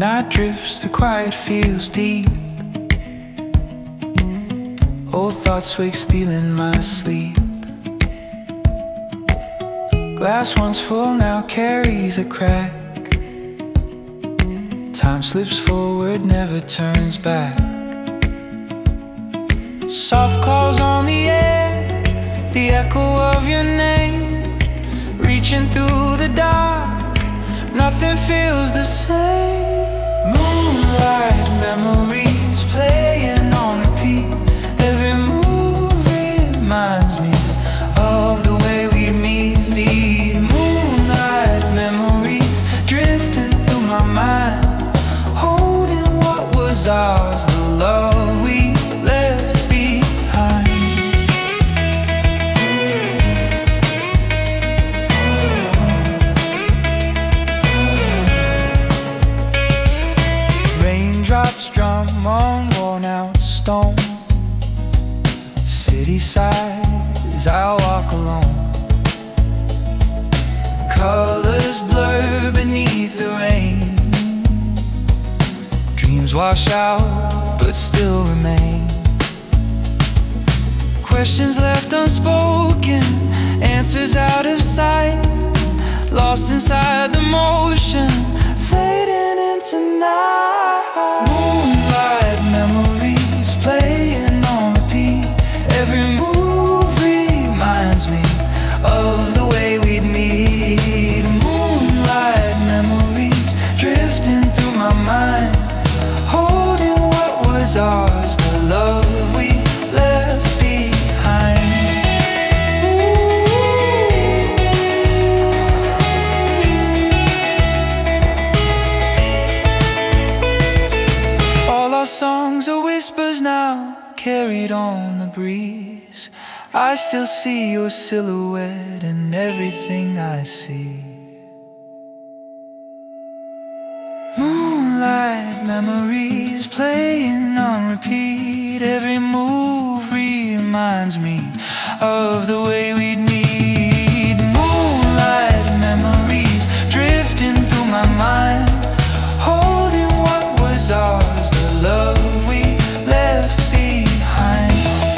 night drifts, the quiet feels deep. Old thoughts wake, stealing my sleep. Glass once full now carries a crack. Time slips forward, never turns back. Soft calls on the air, the echo of your name. Reaching through the dark, nothing feels the same. Moonlight memories playing on repeat. Every move reminds me of the way we meet. Moonlight memories drifting through my mind, holding what was ours, the love we left behind. Raindrops drum on worn-out stone. City sighs, I walk alone. Colors blur beneath the rain. Dreams wash out, but still remain. Questions left unspoken, answers out of sight. Lost inside the motion, fading into night. Moonlight memories playing on repeat. Every move reminds me of the way we'd meet. Moonlight memories drifting through my mind, holding what was ours, the love we left behind. All our songs are whispers now, carried on the breeze. I still see your silhouette in everything I see. Moonlight memories playing on repeat. Every move reminds me of the way we'd meet. Moonlight memories drifting through my mind, holding what was ours, the love we left behind.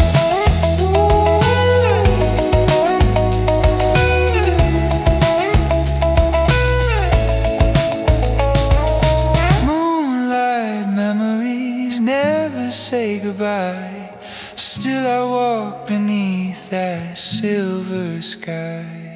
Moonlight memories never say goodbye. Still I walk beneath that silver sky.